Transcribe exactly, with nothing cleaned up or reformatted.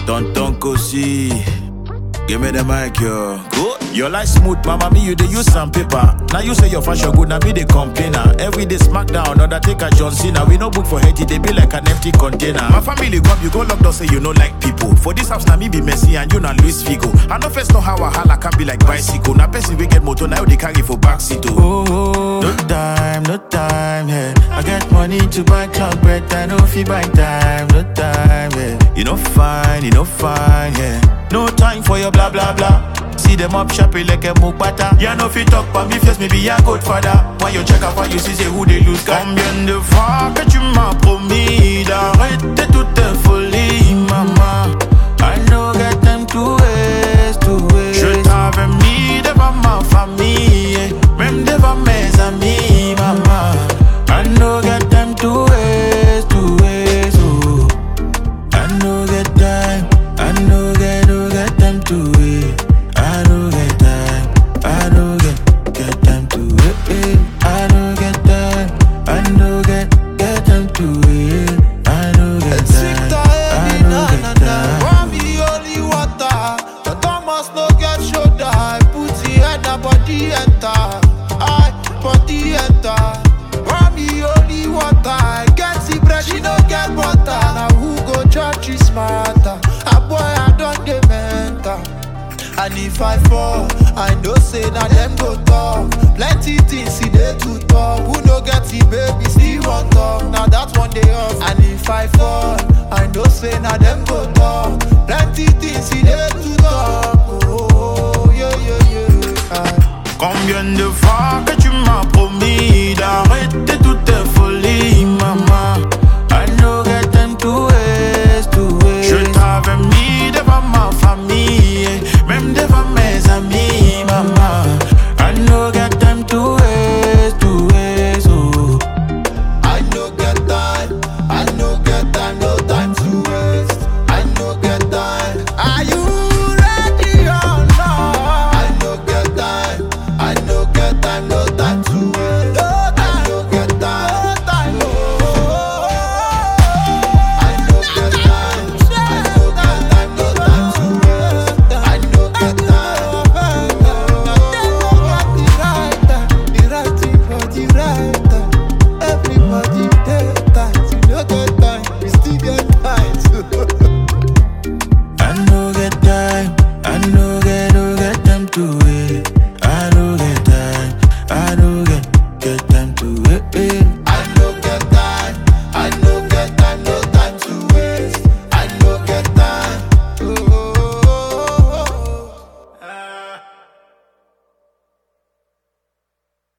Tonton Kosi, give me the mic, yo. Go. Your life smooth, mama, me you dey use some paper. Now you say your fashion good, now me the complainer. Every day smackdown, Undertaker, John Cena. We no book for Haiti, they be like an empty container. My family come, you go lock door, say you no like people. For this house, now me be messy and you not Luis Figo. I know first know how a hala can be like bicycle. Now person we get motor, now they carry for backseat. Oh, no time, no time, yeah. I get money to buy cloud bread, I know if you buy time, no time, yeah. You know fine, you know fine, yeah. No time for your blah blah blah. See them up shopping like a mukbata. Ya no fit talk pa me face, maybe ya good father. When you check up, you see say who they lose. Combien de fois que tu m'as promis d'arrêter toutes tes folies, maman. I know get them to waste, to waste. Je t'avais mis devant ma famille, même devant mes amis, maman. I know get them to waste, to waste. Oh. I know get time, I know get, no get them to waste. I don't get time, I don't get, get time to it. I don't get time, I don't get, get time to it. I don't get time, I don't get time. Want me only water, the Thomas no get shoulder. I put the head and body enter, I body enter. Want me only water, I get the bread, she no get butter. Now who go church is smarter? A boy I don't get mental. And if I fall, I know say now them go talk. Plenty things see they to talk. Who no get the baby, still want talk. Now that one day off. And if I fall, I know say now them go talk.